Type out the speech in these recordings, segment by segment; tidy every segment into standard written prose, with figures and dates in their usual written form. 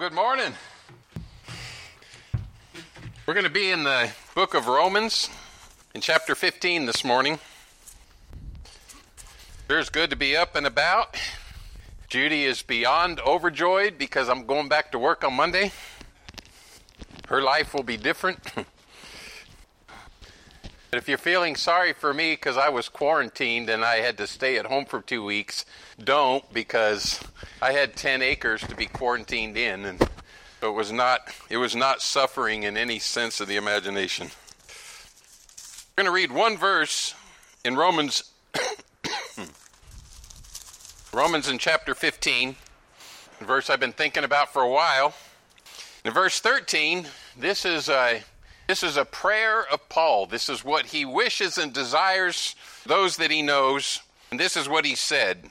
Good morning. We're going to be in the book of Romans in chapter 15 this morning. It's good to be up and about. Judy is beyond overjoyed because I'm going back to work on Monday. Her life will be different. But if you're feeling sorry for me because I was quarantined and I had to stay at home for 2 weeks, don't, because I had 10 acres to be quarantined in, and so it was not suffering in any sense of the imagination. We're going to read one verse in Romans in chapter 15, a verse I've been thinking about for a while. In verse 13, this is a prayer of Paul. This is what he wishes and desires those that he knows. And this is what he said.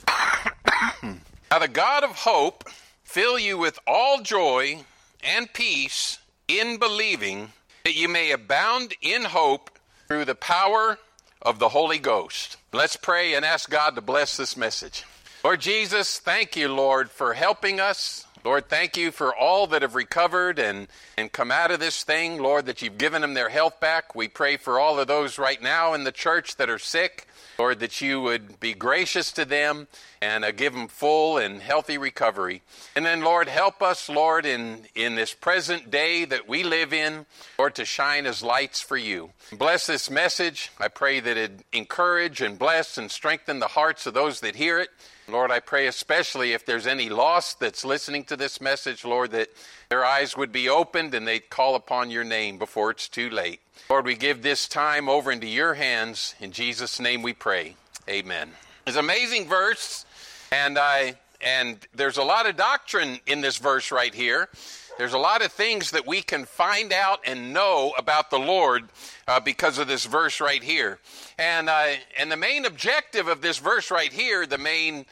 Now the God of hope fill you with all joy and peace in believing, that you may abound in hope through the power of the Holy Ghost. Let's pray and ask God to bless this message. Lord Jesus, thank you, Lord, for helping us. Lord, thank you for all that have recovered and come out of this thing. Lord, that you've given them their health back. We pray for all of those right now in the church that are sick. Lord, that you would be gracious to them and give them full and healthy recovery. And then, Lord, help us, Lord, in this present day that we live in, Lord, to shine as lights for you. Bless this message. I pray that it encourage and bless and strengthen the hearts of those that hear it. Lord, I pray especially if there's any lost that's listening to this message, Lord, that their eyes would be opened and they'd call upon your name before it's too late. Lord, we give this time over into your hands. In Jesus' name we pray. Amen. It's an amazing verse, and there's a lot of doctrine in this verse right here. There's a lot of things that we can find out and know about the Lord because of this verse right here. And the main objective of this verse right here, the main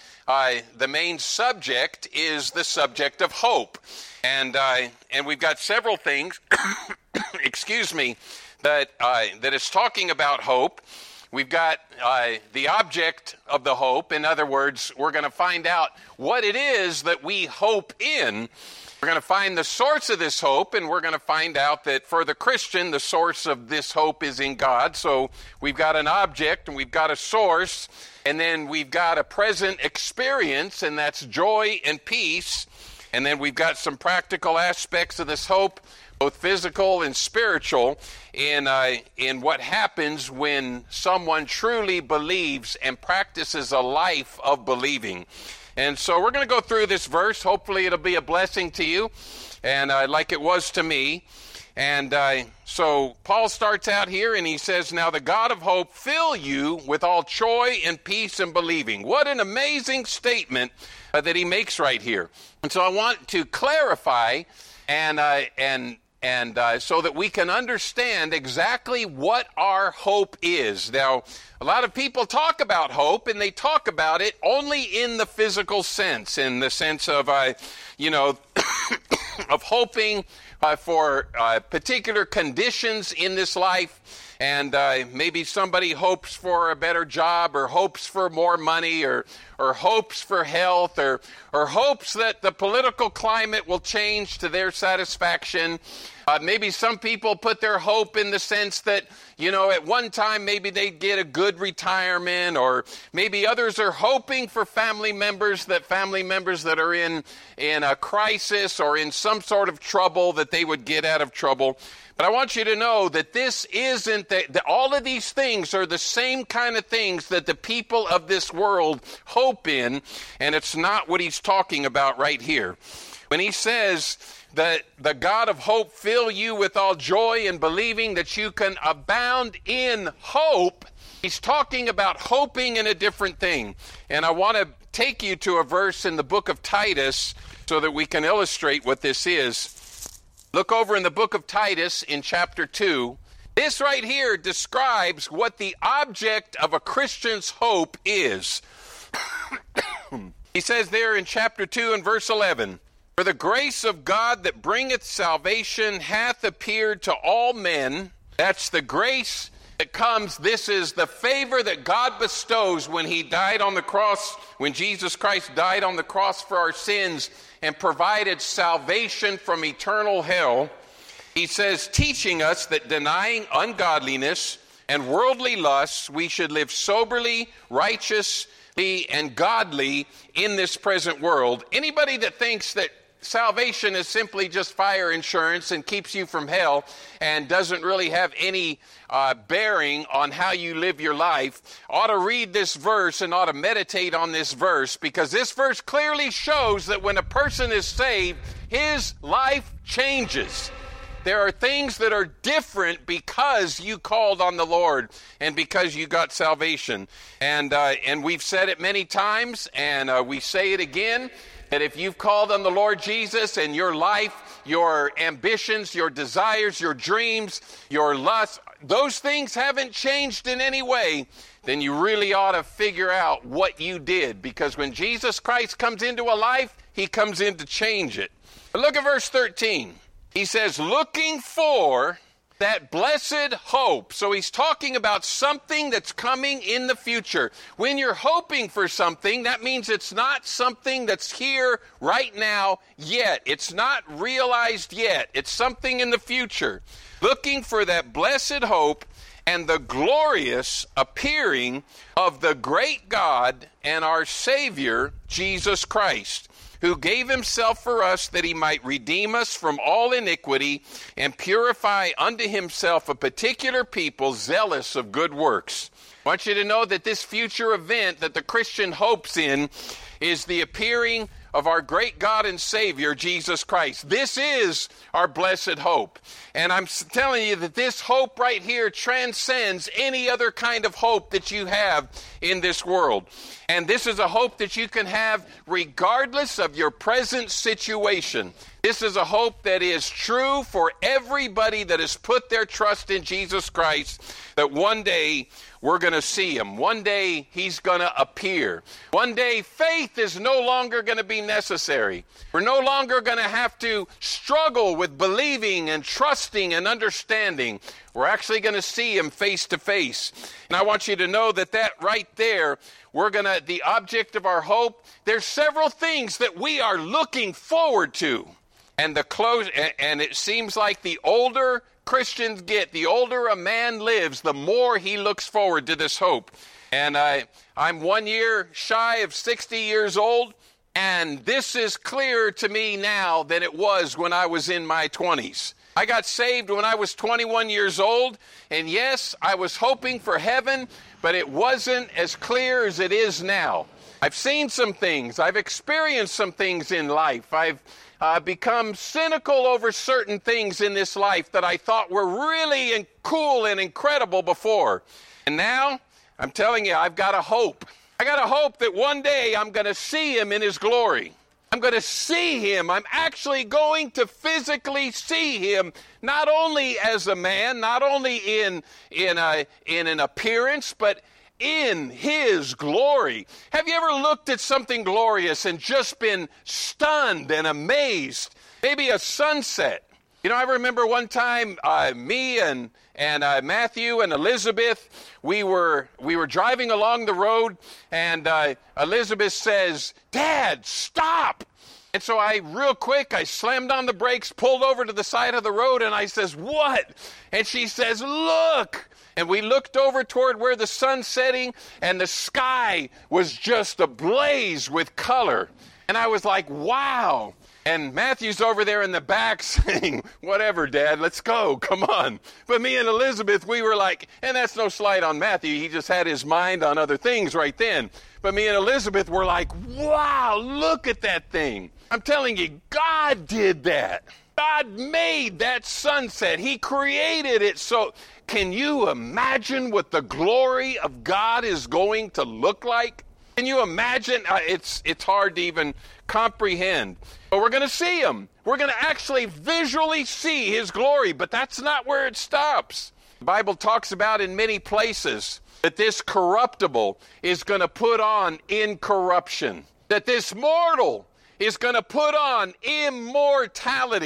subject is the subject of hope. And we've got several things, excuse me, that is talking about hope. We've got the object of the hope. In other words, we're going to find out what it is that we hope in. We're going to find the source of this hope, and we're going to find out that for the Christian, the source of this hope is in God. So we've got an object, and we've got a source, and then we've got a present experience, and that's joy and peace. And then we've got some practical aspects of this hope, both physical and spiritual, in what happens when someone truly believes and practices a life of believing. And so we're going to go through this verse. Hopefully it'll be a blessing to you, and like it was to me. And so Paul starts out here, and he says, now the God of hope fill you with all joy and peace in believing. What an amazing statement that he makes right here. And so I want to clarify and so that we can understand exactly what our hope is. Now, a lot of people talk about hope, and they talk about it only in the physical sense, in the sense of, of hoping for particular conditions in this life. And maybe somebody hopes for a better job, or hopes for more money, or hopes for health, or hopes that the political climate will change to their satisfaction. Maybe some people put their hope in the sense that, at one time maybe they'd get a good retirement, or maybe others are hoping for family members that are in a crisis or in some sort of trouble, that they would get out of trouble. But I want you to know that this isn't, that all of these things are the same kind of things that the people of this world hope in, and it's not what he's talking about right here. When he says that the God of hope fill you with all joy in believing that you can abound in hope, he's talking about hoping in a different thing. And I want to take you to a verse in the book of Titus so that we can illustrate what this is. Look over in the book of Titus in chapter 2. This right here describes what the object of a Christian's hope is. He says there in chapter 2 and verse 11, for the grace of God that bringeth salvation hath appeared to all men. That's the grace that comes. This is the favor that God bestows when he died on the cross, when Jesus Christ died on the cross for our sins and provided salvation from eternal hell. He says, teaching us that denying ungodliness and worldly lusts, we should live soberly, righteously, and godly in this present world. Anybody that thinks that salvation is simply just fire insurance and keeps you from hell and doesn't really have any bearing on how you live your life ought to read this verse and ought to meditate on this verse, because this verse clearly shows that when a person is saved, his life changes. There are things that are different because you called on the Lord and because you got salvation. And we've said it many times, and we say it again, that if you've called on the Lord Jesus and your life, your ambitions, your desires, your dreams, your lusts, those things haven't changed in any way, then you really ought to figure out what you did. Because when Jesus Christ comes into a life, he comes in to change it. But look at verse 13. He says, looking for that blessed hope. So he's talking about something that's coming in the future. When you're hoping for something, that means it's not something that's here right now yet. It's not realized yet. It's something in the future. Looking for that blessed hope and the glorious appearing of the great God and our Savior, Jesus Christ, who gave himself for us that he might redeem us from all iniquity and purify unto himself a particular people zealous of good works. I want you to know that this future event that the Christian hopes in is the appearing of our great God and Savior, Jesus Christ. This is our blessed hope. And I'm telling you that this hope right here transcends any other kind of hope that you have in this world. And this is a hope that you can have regardless of your present situation. This is a hope that is true for everybody that has put their trust in Jesus Christ, that one day we're going to see him. One day he's going to appear. One day faith is no longer going to be necessary. We're no longer going to have to struggle with believing and trusting and understanding. We're actually going to see him face to face. And I want you to know that right there, the object of our hope, there's several things that we are looking forward to. And it seems like the older Christians get, the older a man lives, the more he looks forward to this hope. And I'm 1 year shy of 60 years old, and this is clearer to me now than it was when I was in my 20s. I got saved when I was 21 years old, and yes, I was hoping for heaven, but it wasn't as clear as it is now. I've seen some things. I've experienced some things in life. I've become cynical over certain things in this life that I thought were really cool and incredible before. And now, I'm telling you, I've got a hope. I got a hope that one day I'm going to see him in his glory. I'm going to see him. I'm actually going to physically see him, not only as a man, not only in an appearance, but in his glory. Have you ever looked at something glorious and just been stunned and amazed? Maybe a sunset. You know, I remember one time me and Matthew and Elizabeth, we were driving along the road, and Elizabeth says, "Dad, stop!" And so real quick, I slammed on the brakes, pulled over to the side of the road, and I says, "What?" And she says, "Look!" And we looked over toward where the sun's setting, and the sky was just ablaze with color. And I was like, wow. And Matthew's over there in the back saying, "Whatever, Dad, let's go, come on." But me and Elizabeth, we were like, and that's no slight on Matthew, he just had his mind on other things right then. But me and Elizabeth were like, wow, look at that thing. I'm telling you, God did that. God made that sunset. He created it. So can you imagine what the glory of God is going to look like? Can you imagine? It's hard to even comprehend. But we're going to see him. We're going to actually visually see his glory. But that's not where it stops. The Bible talks about in many places that this corruptible is going to put on incorruption. That this mortal is going to put on immortality.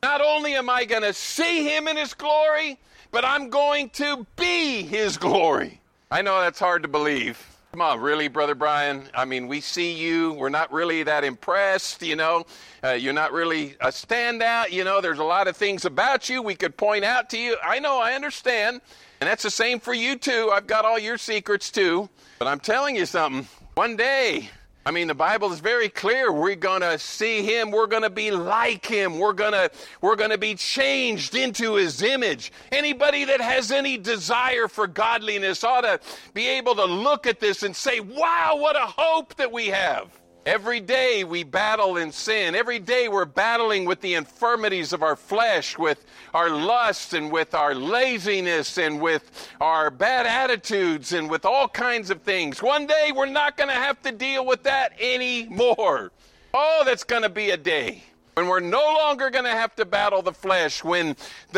Not only am I going to see him in his glory, but I'm going to be his glory. I know that's hard to believe. Come on, really, Brother Brian? I mean, we see you. We're not really that impressed, you know. You're not really a standout. You know, there's a lot of things about you we could point out to you. I know, I understand. And that's the same for you, too. I've got all your secrets, too. But I'm telling you something. One day, I mean, the Bible is very clear. We're going to see him. We're going to be like him. We're going to be changed into his image. Anybody that has any desire for godliness ought to be able to look at this and say, wow, what a hope that we have. Every day we battle in sin. Every day we're battling with the infirmities of our flesh, with our lust and with our laziness and with our bad attitudes and with all kinds of things. One day we're not going to have to deal with that anymore. Oh, that's going to be a day when we're no longer going to have to battle the flesh, when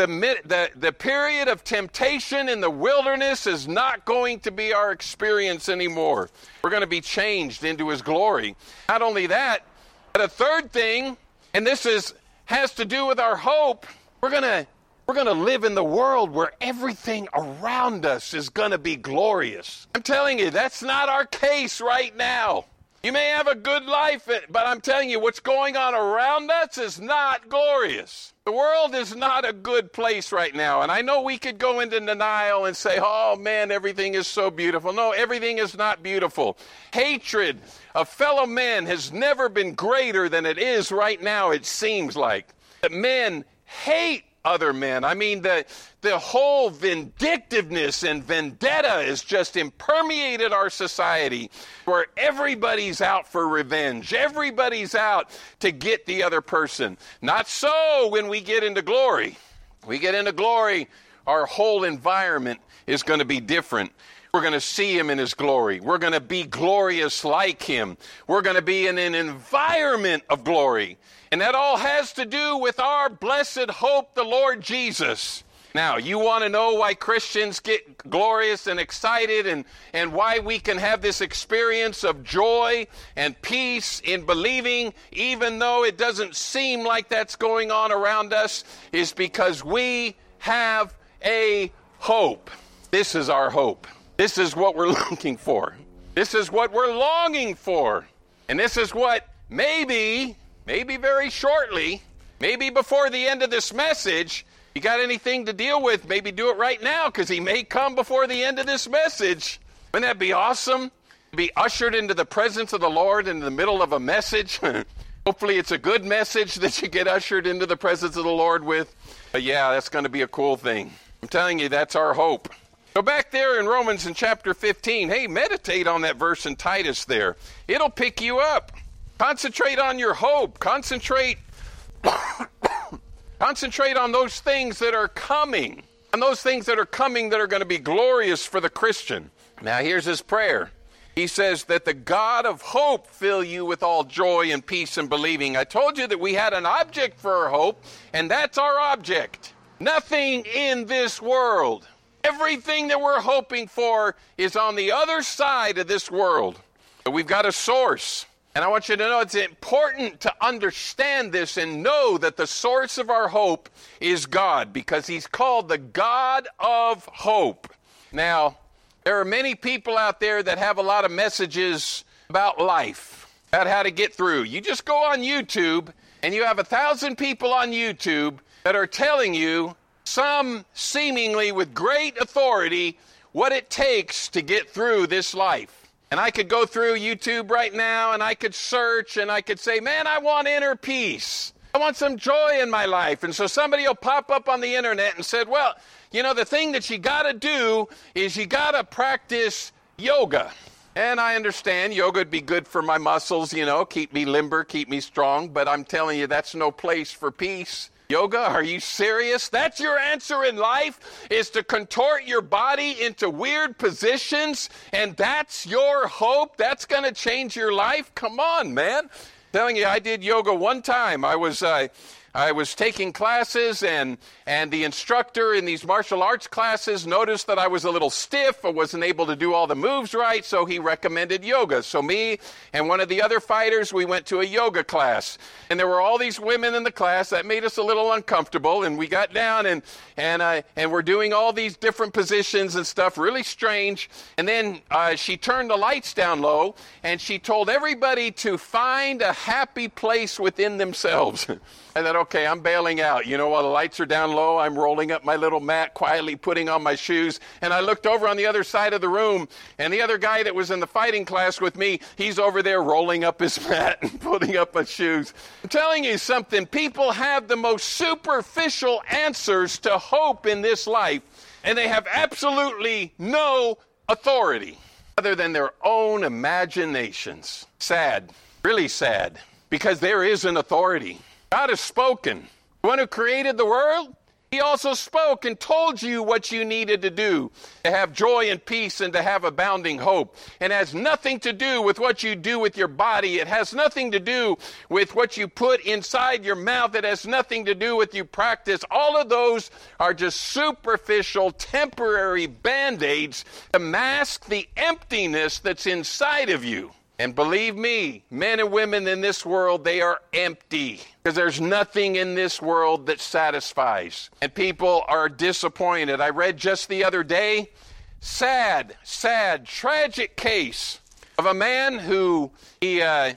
the period of temptation in the wilderness is not going to be our experience anymore. We're going to be changed into his glory. Not only that, but a third thing, and this has to do with our hope, we're going to live in the world where everything around us is going to be glorious. I'm telling you, that's not our case right now. You may have a good life, but I'm telling you, what's going on around us is not glorious. The world is not a good place right now. And I know we could go into denial and say, oh man, everything is so beautiful. No, everything is not beautiful. Hatred of fellow men has never been greater than it is right now, it seems like. That men hate other men. I mean, the whole vindictiveness and vendetta has just impermeated our society, where everybody's out for revenge. Everybody's out to get the other person. Not so when we get into glory. We get into glory, our whole environment is going to be different. We're going to see him in his glory. We're going to be glorious like him. We're going to be in an environment of glory. And that all has to do with our blessed hope, the Lord Jesus. Now, you want to know why Christians get glorious and excited and why we can have this experience of joy and peace in believing, even though it doesn't seem like that's going on around us, is because we have a hope. This is our hope. This is what we're looking for. This is what we're longing for. And this is what maybe very shortly, maybe before the end of this message, you got anything to deal with, maybe do it right now, because he may come before the end of this message. Wouldn't that be awesome? To be ushered into the presence of the Lord in the middle of a message. Hopefully it's a good message that you get ushered into the presence of the Lord with. But yeah, that's going to be a cool thing. I'm telling you, that's our hope. Go back there in Romans in chapter 15. Hey, meditate on that verse in Titus there. It'll pick you up. Concentrate on your hope. Concentrate on those things that are coming. And those things that are coming that are going to be glorious for the Christian. Now here's his prayer. He says that the God of hope fill you with all joy and peace in believing. I told you that we had an object for our hope, and that's our object. Nothing in this world. Everything that we're hoping for is on the other side of this world. But we've got a source. And I want you to know it's important to understand this and know that the source of our hope is God, because he's called the God of hope. Now, there are many people out there that have a lot of messages about life, about how to get through. You just go on YouTube and you have 1,000 people on YouTube that are telling you, some seemingly with great authority, what it takes to get through this life. And I could go through YouTube right now and I could search and I could say, man, I want inner peace. I want some joy in my life. And so somebody will pop up on the internet and said, well, you know, the thing that you got to do is you got to practice yoga. And I understand yoga would be good for my muscles, you know, keep me limber, keep me strong. But I'm telling you, that's no place for peace. Yoga, are you serious? That's your answer in life, is to contort your body into weird positions, and that's your hope? That's going to change your life? Come on, man. Telling you, I did yoga one time. I was taking classes, and the instructor in these martial arts classes noticed that I was a little stiff. I wasn't able to do all the moves right, so he recommended yoga. So me and one of the other fighters, we went to a yoga class. And there were all these women in the class. That made us a little uncomfortable, and we got down, and we're doing all these different positions and stuff, really strange. And then she turned the lights down low, and she told everybody to find a happy place within themselves. I thought, okay, I'm bailing out. You know, while the lights are down low, I'm rolling up my little mat, quietly putting on my shoes. And I looked over on the other side of the room, and the other guy that was in the fighting class with me, he's over there rolling up his mat and putting up his shoes. I'm telling you something. People have the most superficial answers to hope in this life, and they have absolutely no authority other than their own imaginations. Sad, really sad, because there is an authority. God has spoken. The one who created the world, he also spoke and told you what you needed to do to have joy and peace and to have abounding hope. And it has nothing to do with what you do with your body. It has nothing to do with what you put inside your mouth. It has nothing to do with you practice. All of those are just superficial, temporary band-aids to mask the emptiness that's inside of you. And believe me, men and women in this world, they are empty. Because there's nothing in this world that satisfies. And people are disappointed. I read just the other day, sad, tragic case of a man who he had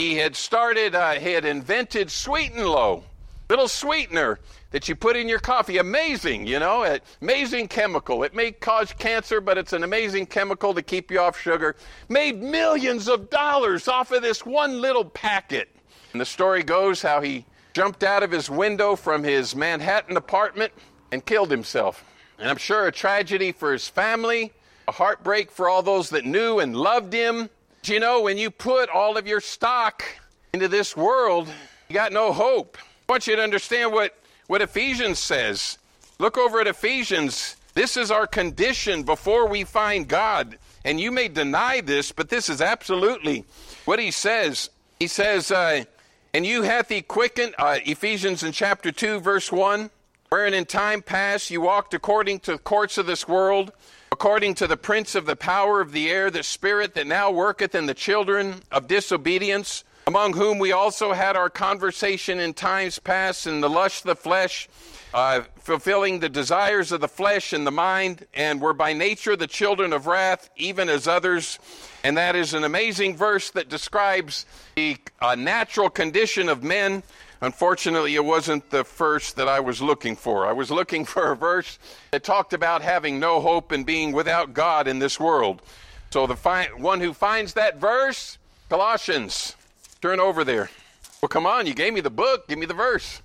invented Sweet and Low, little sweetener that you put in your coffee. Amazing, you know, amazing chemical. It may cause cancer, but it's an amazing chemical to keep you off sugar. Made millions of dollars off of this one little packet. And the story goes how he jumped out of his window from his Manhattan apartment and killed himself. And I'm sure a tragedy for his family, a heartbreak for all those that knew and loved him. But you know, when you put all of your stock into this world, you got no hope. I want you to understand what Ephesians says. Look over at Ephesians. This is our condition before we find God. And you may deny this, but this is absolutely what he says. He says, and you hath he quickened, Ephesians in chapter 2, verse 1, wherein in time past you walked according to the course of this world, according to the prince of the power of the air, the spirit that now worketh in the children of disobedience, among whom we also had our conversation in times past in the lust of the flesh, fulfilling the desires of the flesh and the mind, and were by nature the children of wrath, even as others. And that is an amazing verse that describes the natural condition of men. Unfortunately, it wasn't the verse that I was looking for. I was looking for a verse that talked about having no hope and being without God in this world. So the one who finds that verse, Colossians, turn over there. Well, come on, you gave me the book. Give me the verse.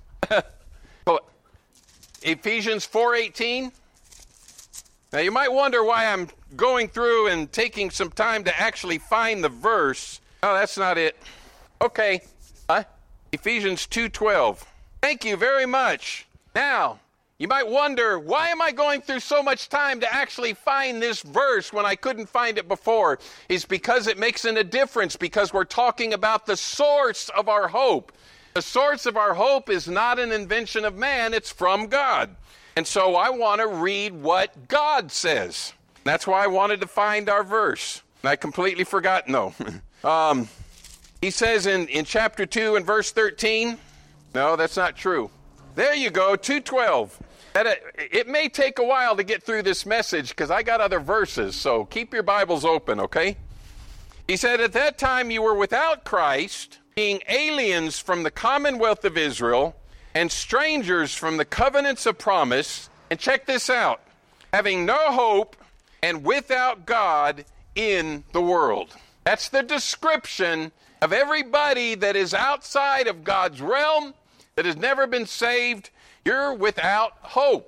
Ephesians 4:18. Now, you might wonder why I'm going through and taking some time to actually find the verse. Oh, that's not it. Okay. Ephesians 2:12. Thank you very much. Now, you might wonder, why am I going through so much time to actually find this verse when I couldn't find it before? It's because it makes a difference, because we're talking about the source of our hope. The source of our hope is not an invention of man, it's from God. And so I want to read what God says. That's why I wanted to find our verse. And I completely forgot. No. He says in chapter 2 and verse 13. No, that's not true. There you go, 2:12. It may take a while to get through this message because I got other verses. So keep your Bibles open, okay? He said, at that time you were without Christ, being aliens from the commonwealth of Israel, and strangers from the covenants of promise, and check this out, having no hope and without God in the world. That's the description of everybody that is outside of God's realm, that has never been saved. You're without hope.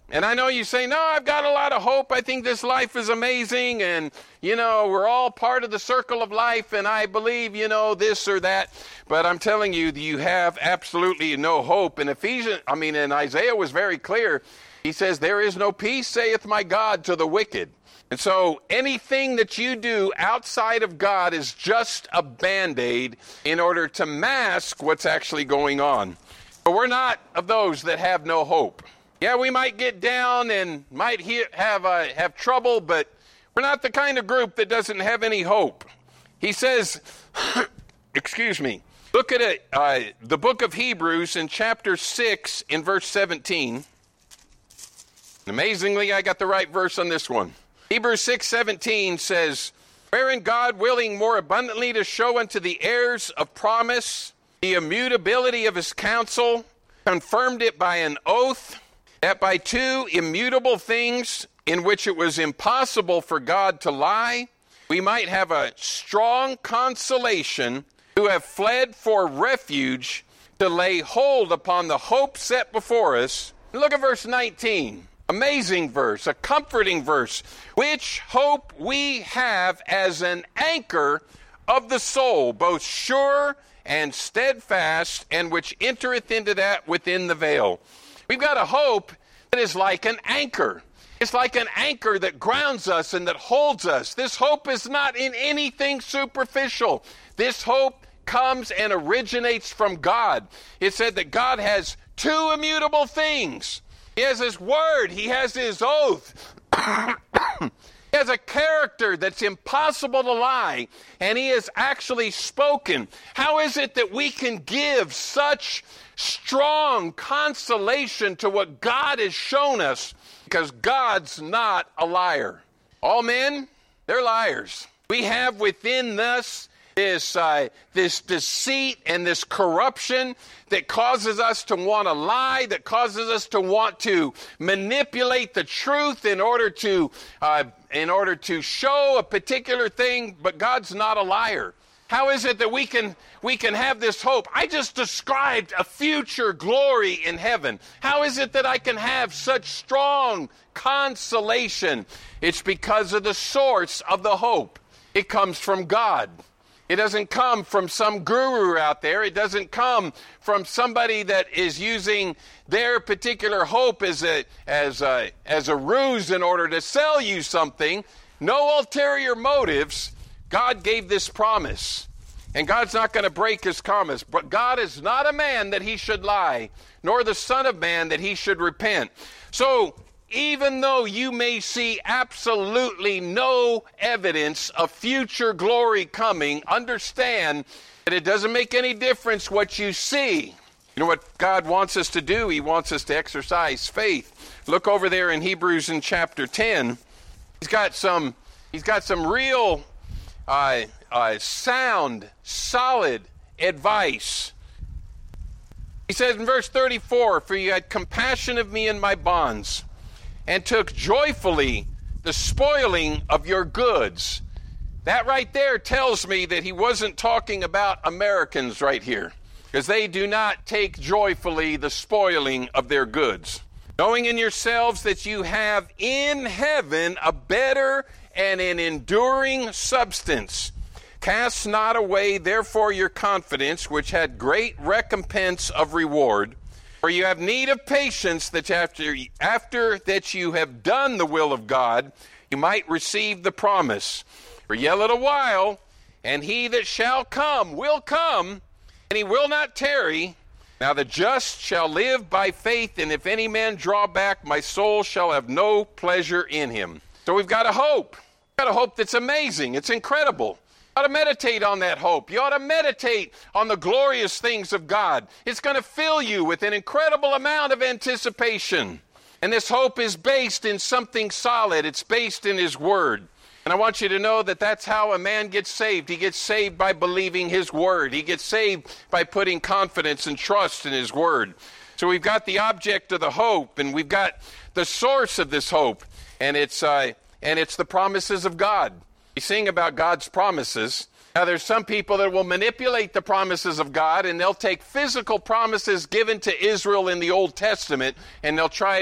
And I know you say, no, I've got a lot of hope. I think this life is amazing. And, we're all part of the circle of life. And I believe, this or that. But I'm telling you, you have absolutely no hope. And in Isaiah was very clear. He says, there is no peace, saith my God, to the wicked. And so anything that you do outside of God is just a Band-Aid in order to mask what's actually going on. But we're not of those that have no hope. Yeah, we might get down and might have trouble, but we're not the kind of group that doesn't have any hope. He says, excuse me, look at it, the book of Hebrews in chapter 6 in verse 17. Amazingly, I got the right verse on this one. Hebrews 6:17 says, wherein God, willing more abundantly to show unto the heirs of promise the immutability of his counsel, confirmed it by an oath, that by two immutable things in which it was impossible for God to lie, we might have a strong consolation who have fled for refuge to lay hold upon the hope set before us. Look at verse 19. Amazing verse, a comforting verse. Which hope we have as an anchor of the soul, both sure and steadfast, and which entereth into that within the veil. We've got a hope that is like an anchor. It's like an anchor that grounds us and that holds us. This hope is not in anything superficial. This hope comes and originates from God. It said that God has two immutable things. He has his word. He has his oath. He has a character that's impossible to lie, and he has actually spoken. How is it that we can give such strong consolation to what God has shown us? Because God's not a liar. All men, they're liars. We have within us this deceit and this corruption that causes us to want to lie, that causes us to want to manipulate the truth in order to show a particular thing. But God's not a liar. How is it that we can have this hope? I just described a future glory in heaven. How is it that I can have such strong consolation? It's because of the source of the hope. It comes from God. It doesn't come from some guru out there. It doesn't come from somebody that is using their particular hope as a ruse in order to sell you something. No ulterior motives. God gave this promise, and God's not going to break his promise. But God is not a man that he should lie, nor the Son of Man that he should repent. So even though you may see absolutely no evidence of future glory coming, understand that it doesn't make any difference what you see. You know what God wants us to do? He wants us to exercise faith. Look over there in Hebrews in chapter 10. He's got some real sound, solid advice. He says in verse 34, for you had compassion of me in my bonds, and took joyfully the spoiling of your goods. That right there tells me that he wasn't talking about Americans right here, because they do not take joyfully the spoiling of their goods. Knowing in yourselves that you have in heaven a better and an enduring substance. Cast not away therefore your confidence, which had great recompense of reward. For you have need of patience, that after that you have done the will of God, you might receive the promise. For yet a little while, and he that shall come will come, and he will not tarry. Now the just shall live by faith, and if any man draw back, my soul shall have no pleasure in him. So we've got a hope. We've got a hope that's amazing. It's incredible. You ought to meditate on that hope. You ought to meditate on the glorious things of God. It's going to fill you with an incredible amount of anticipation. And this hope is based in something solid. It's based in his word. And I want you to know that that's how a man gets saved. He gets saved by believing his word. He gets saved by putting confidence and trust in his word. So we've got the object of the hope, and we've got the source of this hope, and it's the promises of God. We sing about God's promises. Now, there's some people that will manipulate the promises of God, and they'll take physical promises given to Israel in the Old Testament, and they'll try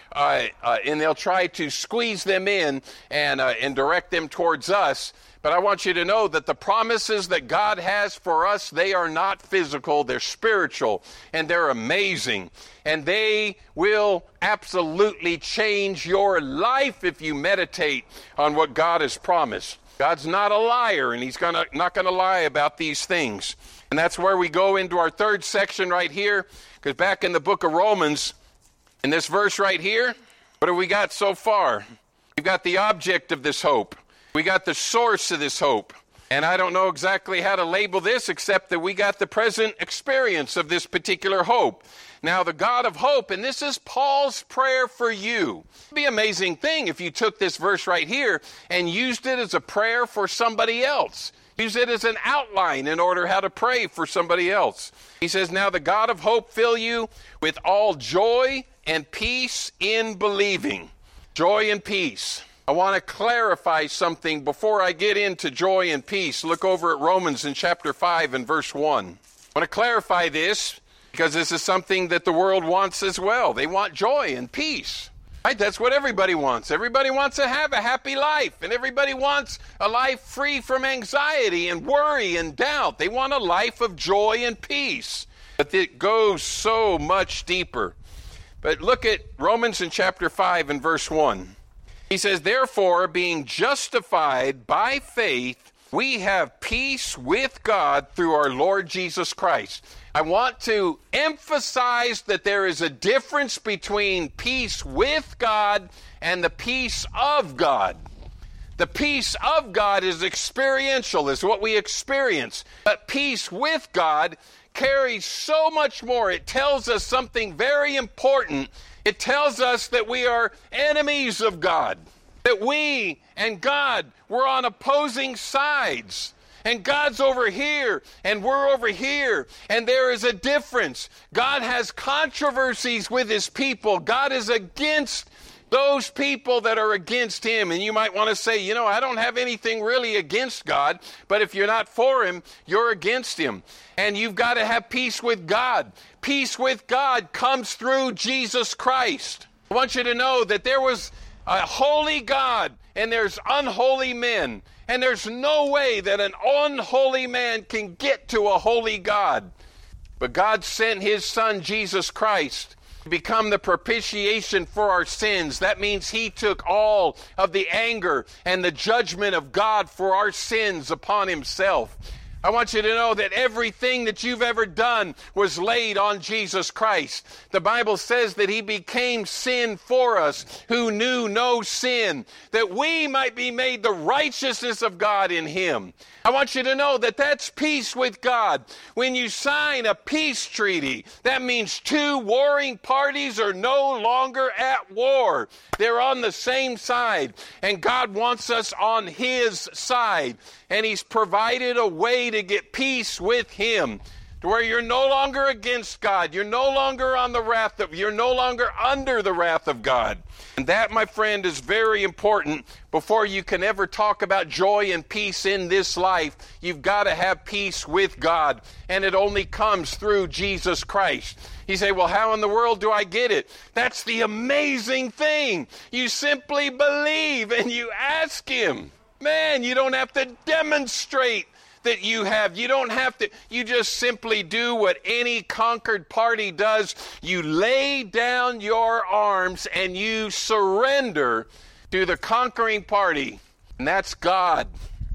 to squeeze them in and direct them towards us. But I want you to know that the promises that God has for us, they are not physical, they're spiritual, and they're amazing. And they will absolutely change your life if you meditate on what God has promised. God's not a liar, and he's not going to lie about these things. And that's where we go into our third section right here, because back in the book of Romans, in this verse right here, what have we got so far? We've got the object of this hope. We got the source of this hope. And I don't know exactly how to label this, except that we got the present experience of this particular hope. Now, the God of hope, and this is Paul's prayer for you. It'd be an amazing thing if you took this verse right here and used it as a prayer for somebody else. Use it as an outline in order how to pray for somebody else. He says, now the God of hope fill you with all joy and peace in believing. Joy and peace. I want to clarify something before I get into joy and peace. Look over at Romans in chapter 5 and verse 1. I want to clarify this because this is something that the world wants as well. They want joy and peace. Right? That's what everybody wants. Everybody wants to have a happy life, and everybody wants a life free from anxiety and worry and doubt. They want a life of joy and peace. But it goes so much deeper. But look at Romans in chapter 5 and verse 1. He says, therefore, being justified by faith, we have peace with God through our Lord Jesus Christ. I want to emphasize that there is a difference between peace with God and the peace of God. The peace of God is experiential, is what we experience. But peace with God carries so much more. It tells us something very important. It tells us that we are enemies of God, that we and God were on opposing sides. And God's over here, and we're over here, and there is a difference. God has controversies with his people. God is against those people that are against him. And you might want to say, I don't have anything really against God, but if you're not for him, you're against him. And you've got to have peace with God. Peace with God comes through Jesus Christ. I want you to know that there was a holy God, and there's unholy men. And there's no way that an unholy man can get to a holy God. But God sent his Son, Jesus Christ, to become the propitiation for our sins. That means he took all of the anger and the judgment of God for our sins upon himself. I want you to know that everything that you've ever done was laid on Jesus Christ. The Bible says that he became sin for us who knew no sin, that we might be made the righteousness of God in him. I want you to know that that's peace with God. When you sign a peace treaty, that means two warring parties are no longer at war. They're on the same side, and God wants us on his side. And he's provided a way to get peace with him, to where you're no longer against God. You're no longer you're no longer under the wrath of God. And that, my friend, is very important. Before you can ever talk about joy and peace in this life, you've got to have peace with God. And it only comes through Jesus Christ. You say, well, how in the world do I get it? That's the amazing thing. You simply believe and you ask him. Man, you don't have to demonstrate that you have. You don't have to. You just simply do what any conquered party does. You lay down your arms and you surrender to the conquering party. And that's God.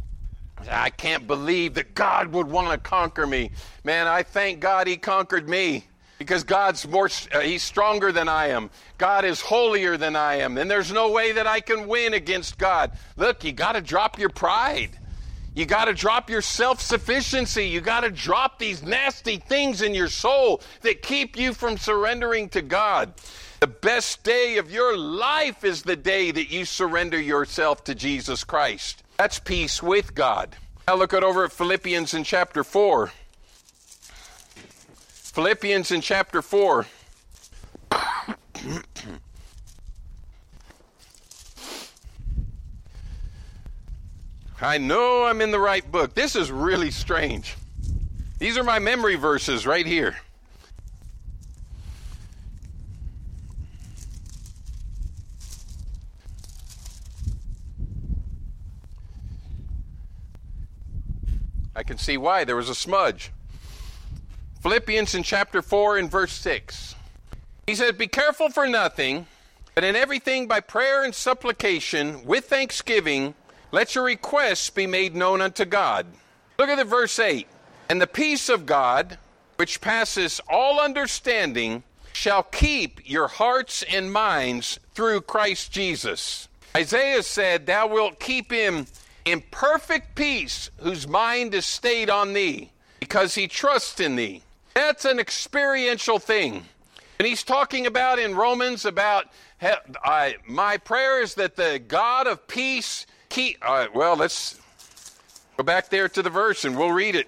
I can't believe that God would want to conquer me. Man, I thank God he conquered me. Because he's stronger than I am. God is holier than I am. And there's no way that I can win against God. Look, you got to drop your pride. You got to drop your self-sufficiency. You got to drop these nasty things in your soul that keep you from surrendering to God. The best day of your life is the day that you surrender yourself to Jesus Christ. That's peace with God. Now look over at Philippians in chapter 4. Philippians in chapter 4. I know I'm in the right book. This is really strange. These are my memory verses right here. I can see why. There was a smudge. Philippians in chapter 4 and verse 6. He said, "Be careful for nothing, but in everything by prayer and supplication, with thanksgiving, let your requests be made known unto God." Look at the verse 8. "And the peace of God, which passes all understanding, shall keep your hearts and minds through Christ Jesus." Isaiah said, "Thou wilt keep him in perfect peace, whose mind is stayed on thee, because he trusts in thee." That's an experiential thing. And he's talking about in Romans about, my prayer is that the God of peace keep... let's go back there to the verse and we'll read it.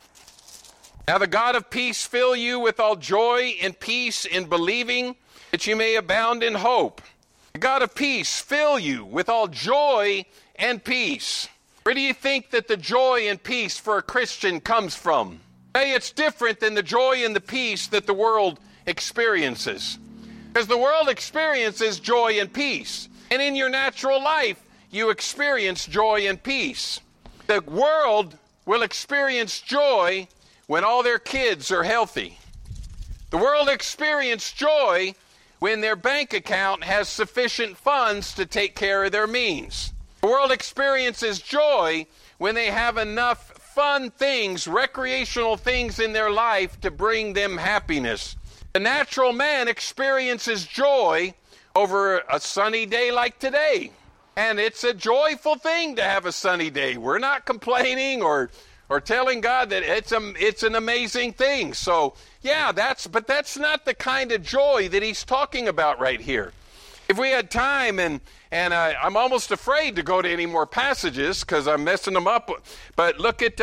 "Now the God of peace fill you with all joy and peace in believing, that you may abound in hope." The God of peace fill you with all joy and peace. Where do you think that the joy and peace for a Christian comes from? Hey, it's different than the joy and the peace that the world experiences. Because the world experiences joy and peace. And in your natural life, you experience joy and peace. The world will experience joy when all their kids are healthy. The world experiences joy when their bank account has sufficient funds to take care of their means. The world experiences joy when they have enough fun things, recreational things in their life to bring them happiness. The natural man experiences joy over a sunny day like today. And it's a joyful thing to have a sunny day. We're not complaining or telling God that it's an amazing thing. So, yeah, but that's not the kind of joy that he's talking about right here. If we had time, and I'm almost afraid to go to any more passages because I'm messing them up. But look at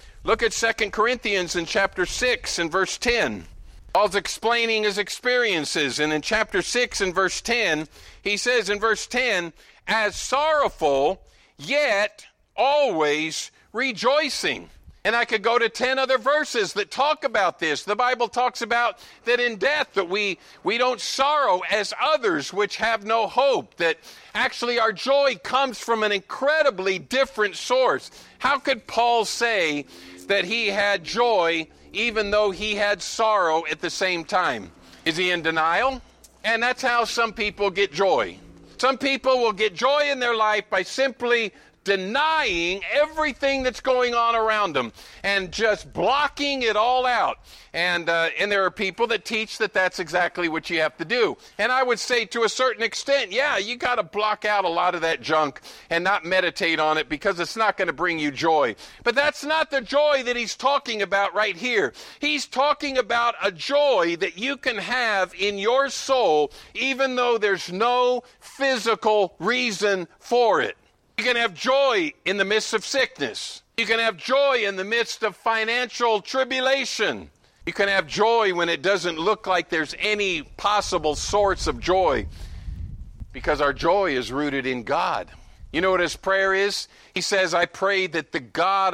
2 Corinthians in chapter 6 and verse 10. Paul's explaining his experiences, and in chapter 6 and verse 10, he says in verse 10, "As sorrowful, yet always rejoicing." And I could go to 10 other verses that talk about this. The Bible talks about that in death that we don't sorrow as others which have no hope, that actually our joy comes from an incredibly different source. How could Paul say that he had joy even though he had sorrow at the same time? Is he in denial? And that's how some people get joy. Some people will get joy in their life by simply denying everything that's going on around them and just blocking it all out. And there are people that teach that that's exactly what you have to do. And I would say to a certain extent, yeah, you got to block out a lot of that junk and not meditate on it because it's not going to bring you joy. But that's not the joy that he's talking about right here. He's talking about a joy that you can have in your soul even though there's no physical reason for it. You can have joy in the midst of sickness. You can have joy in the midst of financial tribulation. You can have joy when it doesn't look like there's any possible source of joy, because our joy is rooted in God. You know what his prayer is? He says, "I pray that the God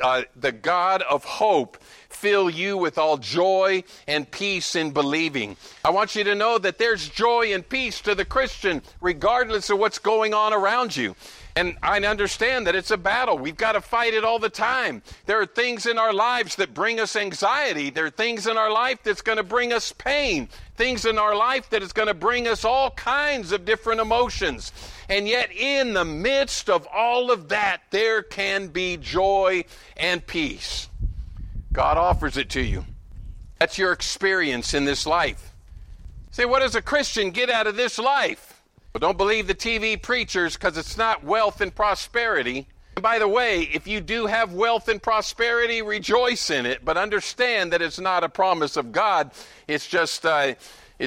of hope fill you with all joy and peace in believing." I want you to know that there's joy and peace to the Christian regardless of what's going on around you. And I understand that it's a battle. We've got to fight it all the time. There are things in our lives that bring us anxiety. There are things in our life that's going to bring us pain. Things in our life that is going to bring us all kinds of different emotions. And yet in the midst of all of that, there can be joy and peace. God offers it to you. That's your experience in this life. Say, what does a Christian get out of this life? Well, don't believe the TV preachers, because it's not wealth and prosperity. And by the way, if you do have wealth and prosperity, rejoice in it, but understand that it's not a promise of God. It's just, you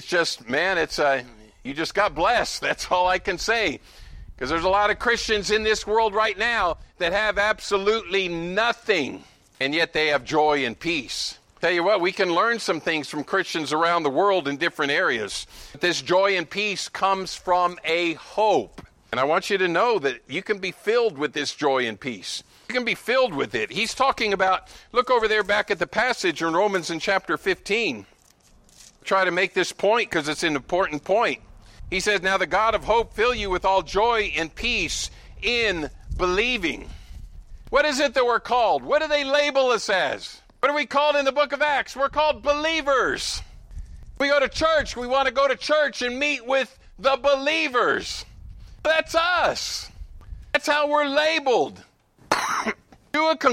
just got blessed. That's all I can say. Because there's a lot of Christians in this world right now that have absolutely nothing, and yet they have joy and peace. Tell you what, we can learn some things from Christians around the world in different areas. This joy and peace comes from a hope. And I want you to know that you can be filled with this joy and peace. You can be filled with it. He's talking about, look over there back at the passage in Romans in chapter 15. Try to make this point because it's an important point. He says, now the God of hope fill you with all joy and peace in believing. What is it that we're called? What do they label us as? What are we called in the book of Acts? We're called believers. We go to church. We want to go to church and meet with the believers. That's us. That's how we're labeled. Do a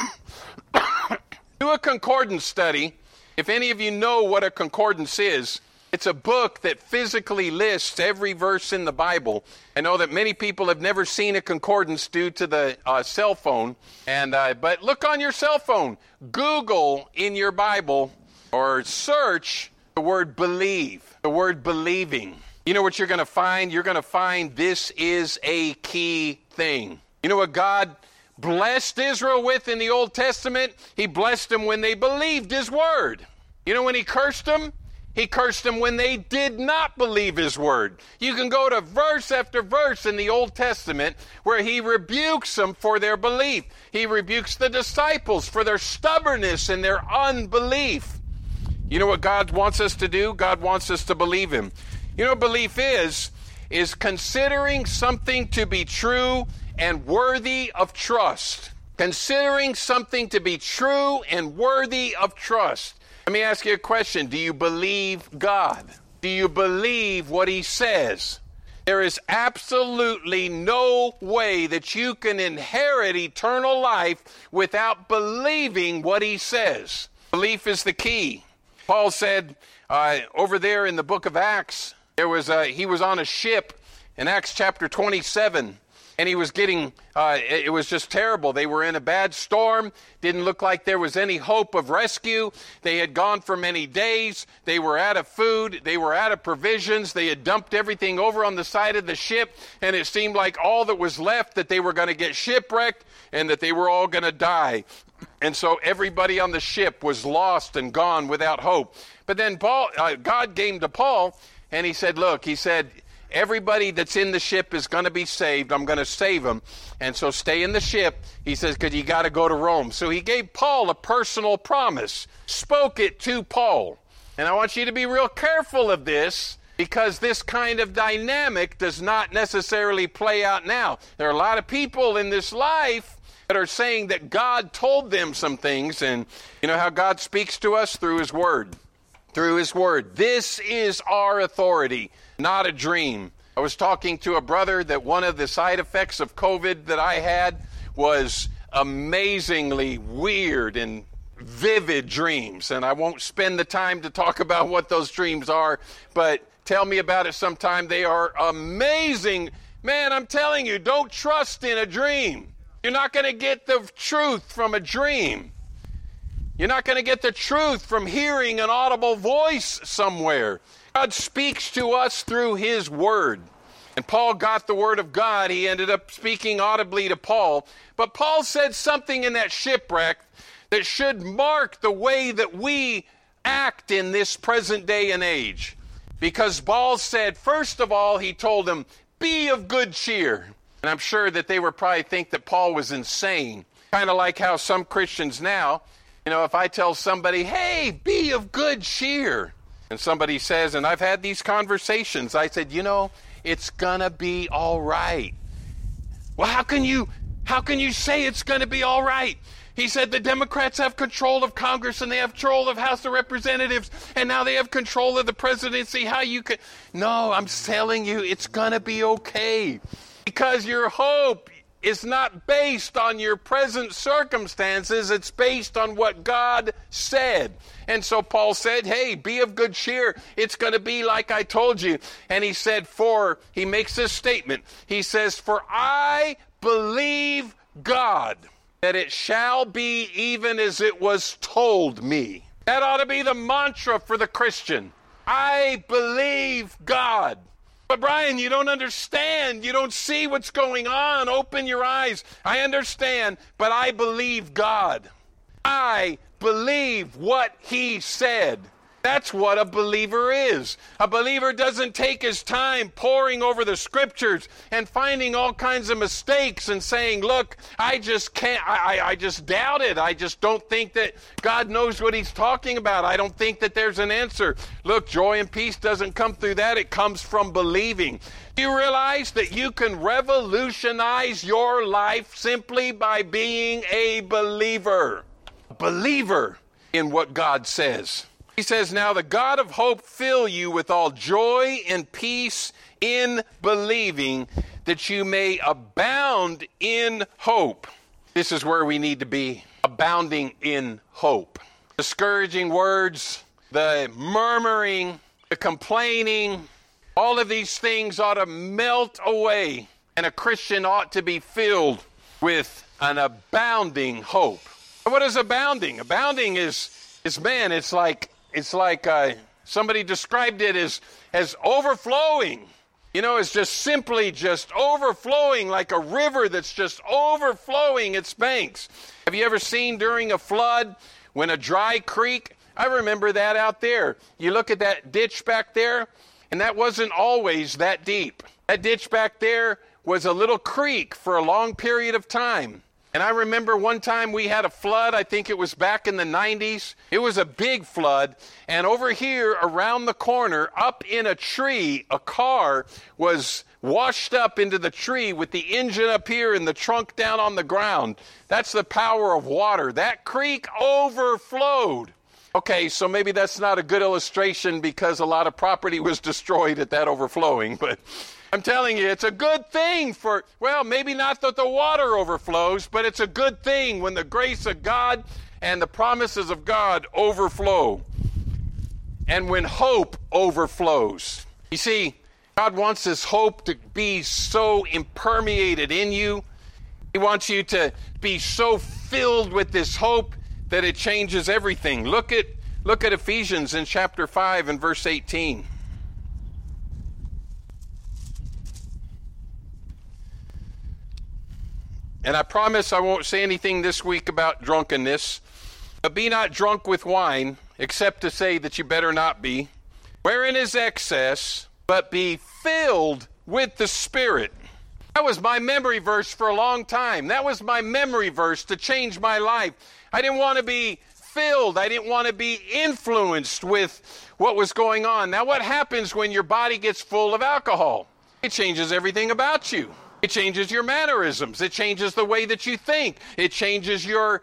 concordance study. If any of you know what a concordance is, it's a book that physically lists every verse in the Bible. I know that many people have never seen a concordance due to the cell phone. But look on your cell phone. Google in your Bible or search the word believe, the word believing. You know what you're going to find? You're going to find this is a key thing. You know what God blessed Israel with in the Old Testament? He blessed them when they believed his word. You know when he cursed them? He cursed them when they did not believe his word. You can go to verse after verse in the Old Testament where he rebukes them for their belief. He rebukes the disciples for their stubbornness and their unbelief. You know what God wants us to do? God wants us to believe him. You know what belief is considering something to be true and worthy of trust. Considering something to be true and worthy of trust. Let me ask you a question. Do you believe God? Do you believe what he says? There is absolutely no way that you can inherit eternal life without believing what he says. Belief is the key. Paul said over there in the book of Acts, he was on a ship in Acts chapter 27. And he was getting, it was just terrible. They were in a bad storm. Didn't look like there was any hope of rescue. They had gone for many days. They were out of food. They were out of provisions. They had dumped everything over on the side of the ship. And it seemed like all that was left, that they were going to get shipwrecked and that they were all going to die. And so everybody on the ship was lost and gone without hope. But then God came to Paul and he said, look, he said, everybody that's in the ship is going to be saved. I'm going to save them. And so stay in the ship. He says, because you got to go to Rome. So he gave Paul a personal promise, spoke it to Paul. And I want you to be real careful of this because this kind of dynamic does not necessarily play out now. There are a lot of people in this life that are saying that God told them some things. And you know how God speaks to us? Through his word. Through his word. This is our authority. Not a dream. I was talking to a brother that one of the side effects of COVID that I had was amazingly weird and vivid dreams. And I won't spend the time to talk about what those dreams are, but tell me about it sometime. They are amazing. Man, I'm telling you, don't trust in a dream. You're not going to get the truth from a dream. You're not going to get the truth from hearing an audible voice somewhere. God speaks to us through his word. And Paul got the word of God. He ended up speaking audibly to Paul. But Paul said something in that shipwreck that should mark the way that we act in this present day and age. Because Paul said, first of all, he told them, be of good cheer. And I'm sure that they would probably think that Paul was insane. Kind of like how some Christians now, you know, if I tell somebody, hey, be of good cheer. And somebody says, and I've had these conversations, I said, you know, it's gonna be all right. Well, how can you say it's gonna be all right? He said the Democrats have control of Congress and they have control of House of Representatives and now they have control of the presidency. How you can? No, I'm telling you, it's gonna be okay. Because your hope is not based on your present circumstances. It's based on what God said. And so Paul said, hey, be of good cheer. It's going to be like I told you. And he said, he makes this statement. He says, for I believe God that it shall be even as it was told me. That ought to be the mantra for the Christian. I believe God. But Brian, you don't understand. You don't see what's going on. Open your eyes. I understand, but I believe God. I believe what he said. That's what a believer is. A believer doesn't take his time poring over the scriptures and finding all kinds of mistakes and saying, look, I just can't, I just doubt it. I just don't think that God knows what he's talking about. I don't think that there's an answer. Look, joy and peace doesn't come through that. It comes from believing. Do you realize that you can revolutionize your life simply by being a believer? A believer in what God says. He says, now the God of hope fill you with all joy and peace in believing, that you may abound in hope. This is where we need to be, abounding in hope. Discouraging words, the murmuring, the complaining, all of these things ought to melt away, and a Christian ought to be filled with an abounding hope. What is abounding? Abounding is man, it's like somebody described it as overflowing. You know, it's just simply just overflowing, like a river that's just overflowing its banks. Have you ever seen during a flood when a dry creek? I remember that out there. You look at that ditch back there, and that wasn't always that deep. That ditch back there was a little creek for a long period of time. And I remember one time we had a flood, I think it was back in the 90s. It was a big flood. And over here around the corner, up in a tree, a car was washed up into the tree with the engine up here and the trunk down on the ground. That's the power of water. That creek overflowed. Okay, so maybe that's not a good illustration because a lot of property was destroyed at that overflowing, but I'm telling you, it's a good thing for, well, maybe not that the water overflows, but it's a good thing when the grace of God and the promises of God overflow. And when hope overflows. You see, God wants this hope to be so impermeated in you. He wants you to be so filled with this hope that it changes everything. Look at Ephesians in chapter 5 and verse 18. And I promise I won't say anything this week about drunkenness. But be not drunk with wine, except to say that you better not be, wherein is excess, but be filled with the Spirit. That was my memory verse for a long time. That was my memory verse to change my life. I didn't want to be filled. I didn't want to be influenced with what was going on. Now, what happens when your body gets full of alcohol? It changes everything about you. It changes your mannerisms. It changes the way that you think. It changes your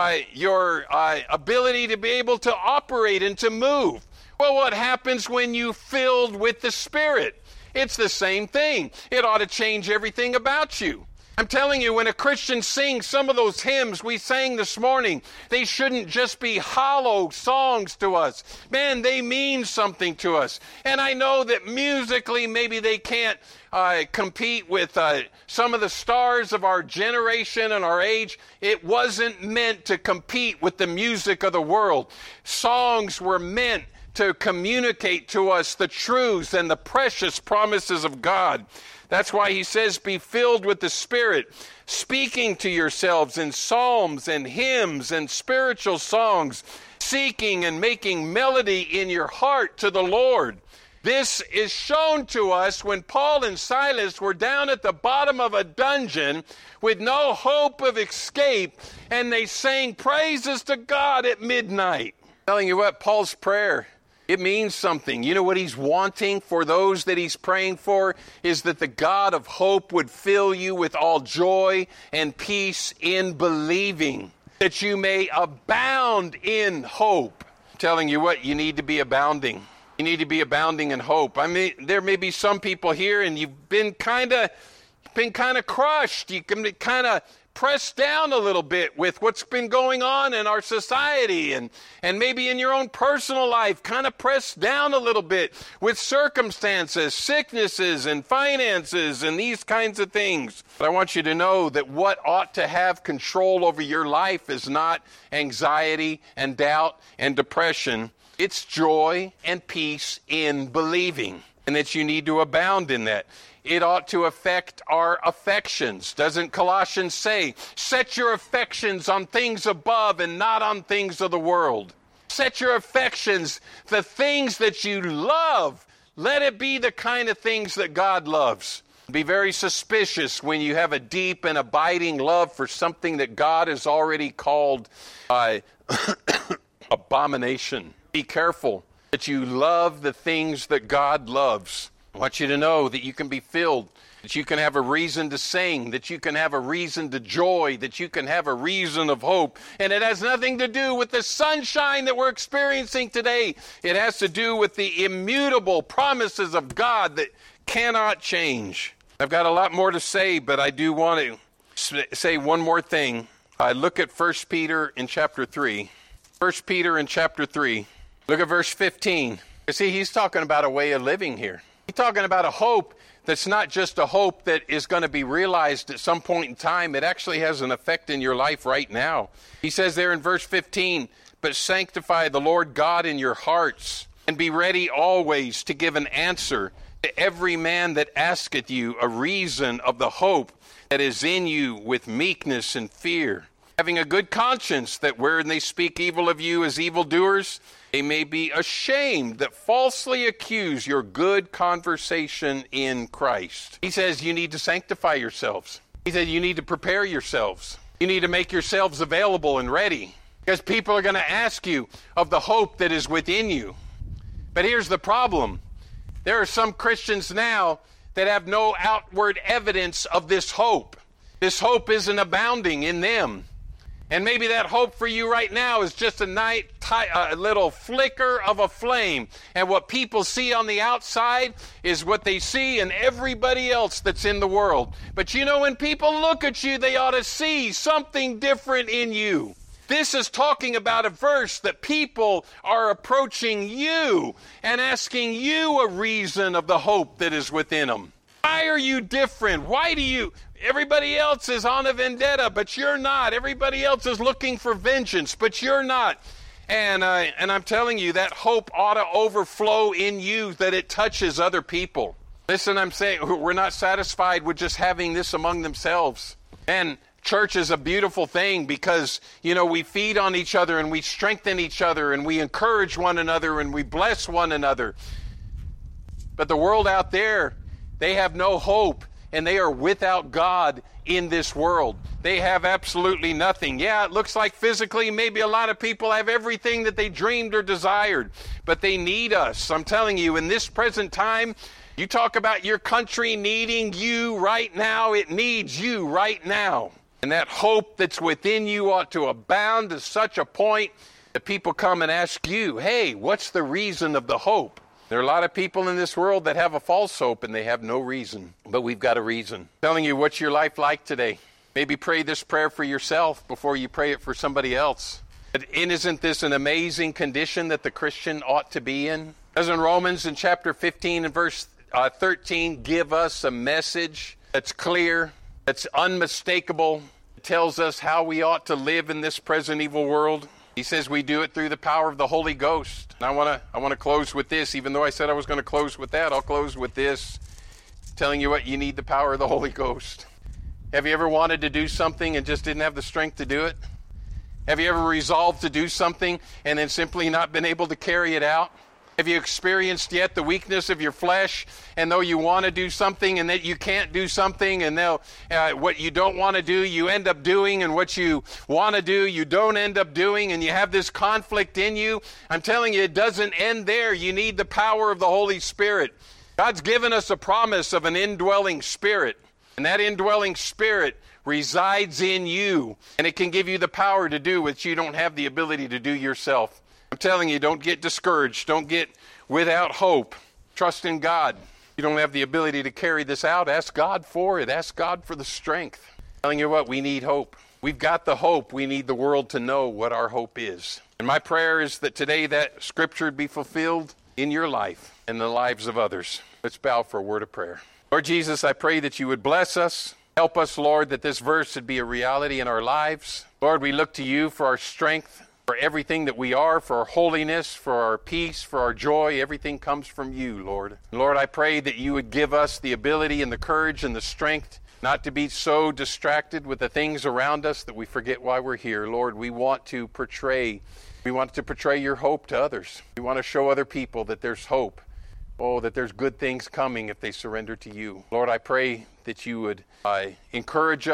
ability to be able to operate and to move. Well, what happens when you filled with the Spirit? It's the same thing. It ought to change everything about you. I'm telling you, when a Christian sings some of those hymns we sang this morning, they shouldn't just be hollow songs to us. Man, they mean something to us. And I know that musically maybe they can't compete with some of the stars of our generation and our age. It wasn't meant to compete with the music of the world. Songs were meant to communicate to us the truths and the precious promises of God. That's why he says, be filled with the Spirit, speaking to yourselves in psalms and hymns and spiritual songs, seeking and making melody in your heart to the Lord. This is shown to us when Paul and Silas were down at the bottom of a dungeon with no hope of escape, and they sang praises to God at midnight. I'm telling you what, Paul's prayer, it means something. You know what he's wanting for those that he's praying for is that the God of hope would fill you with all joy and peace in believing, that you may abound in hope. I'm telling you what, you need to be abounding. You need to be abounding in hope. I mean, there may be some people here and you've been kind of crushed. You can be kind of pressed down a little bit with what's been going on in our society and maybe in your own personal life, kind of pressed down a little bit with circumstances, sicknesses, and finances, and these kinds of things. But I want you to know that what ought to have control over your life is not anxiety and doubt and depression. It's joy and peace in believing, and that you need to abound in that. It ought to affect our affections. Doesn't Colossians say, set your affections on things above and not on things of the world? set your affections, the things that you love, let it be the kind of things that God loves. Be very suspicious when you have a deep and abiding love for something that God has already called abomination. Be careful that you love the things that God loves. I want you to know that you can be filled, that you can have a reason to sing, that you can have a reason to joy, that you can have a reason of hope. And it has nothing to do with the sunshine that we're experiencing today. It has to do with the immutable promises of God that cannot change. I've got a lot more to say, but I do want to say one more thing. I look at 1 Peter in chapter 3. 1 Peter in chapter 3. Look at verse 15. You see, he's talking about a way of living here. He's talking about a hope that's not just a hope that is going to be realized at some point in time. It actually has an effect in your life right now. He says there in verse 15, "But sanctify the Lord God in your hearts, and be ready always to give an answer to every man that asketh you a reason of the hope that is in you with meekness and fear, having a good conscience, that wherein they speak evil of you as evildoers, they may be ashamed that falsely accuse your good conversation in Christ." He says you need to sanctify yourselves. He said you need to prepare yourselves. You need to make yourselves available and ready, because people are going to ask you of the hope that is within you. But here's the problem. There are some Christians now that have no outward evidence of this hope. This hope isn't abounding in them. And maybe that hope for you right now is just a little flicker of a flame. And what people see on the outside is what they see in everybody else that's in the world. But you know, when people look at you, they ought to see something different in you. This is talking about a verse that people are approaching you and asking you a reason of the hope that is within them. Why are you different? Everybody else is on a vendetta, but you're not. Everybody else is looking for vengeance, but you're not. And I'm telling you, that hope ought to overflow in you, that it touches other people. Listen, I'm saying we're not satisfied with just having this among themselves. And church is a beautiful thing because, we feed on each other and we strengthen each other and we encourage one another and we bless one another. But the world out there, they have no hope and they are without God in this world. They have absolutely nothing. Yeah, it looks like physically maybe a lot of people have everything that they dreamed or desired, but they need us. I'm telling you, in this present time, you talk about your country needing you right now. It needs you right now. And that hope that's within you ought to abound to such a point that people come and ask you, hey, what's the reason of the hope? There are a lot of people in this world that have a false hope and they have no reason. But we've got a reason. I'm telling you, what's your life like today? Maybe pray this prayer for yourself before you pray it for somebody else. But isn't this an amazing condition that the Christian ought to be in? Doesn't Romans in chapter 15 and verse 13 give us a message that's clear, that's unmistakable? It tells us how we ought to live in this present evil world. He says we do it through the power of the Holy Ghost. And I want to close with this. Even though I said I was going to close with that, I'll close with this. Telling you what, you need the power of the Holy Ghost. Have you ever wanted to do something and just didn't have the strength to do it? Have you ever resolved to do something and then simply not been able to carry it out? Have you experienced yet the weakness of your flesh, and though you want to do something and that you can't do something, and what you don't want to do, you end up doing, and what you want to do, you don't end up doing, and you have this conflict in you? I'm telling you, it doesn't end there. You need the power of the Holy Spirit. God's given us a promise of an indwelling spirit, and that indwelling spirit resides in you, and it can give you the power to do what you don't have the ability to do yourself. I'm telling you, don't get discouraged. Don't get without hope. Trust in God. You don't have the ability to carry this out. Ask God for it. Ask God for the strength. I'm telling you what, we need hope. We've got the hope. We need the world to know what our hope is. And my prayer is that today that scripture would be fulfilled in your life and the lives of others. Let's bow for a word of prayer. Lord Jesus, I pray that you would bless us. Help us, Lord, that this verse would be a reality in our lives. Lord, we look to you for our strength, for everything that we are, for our holiness, for our peace, for our joy. Everything comes from you, Lord. Lord, I pray that you would give us the ability and the courage and the strength not to be so distracted with the things around us that we forget why we're here. Lord, we want to portray your hope to others. We want to show other people that there's hope. Oh, that there's good things coming if they surrender to you. Lord, I pray that you would encourage us.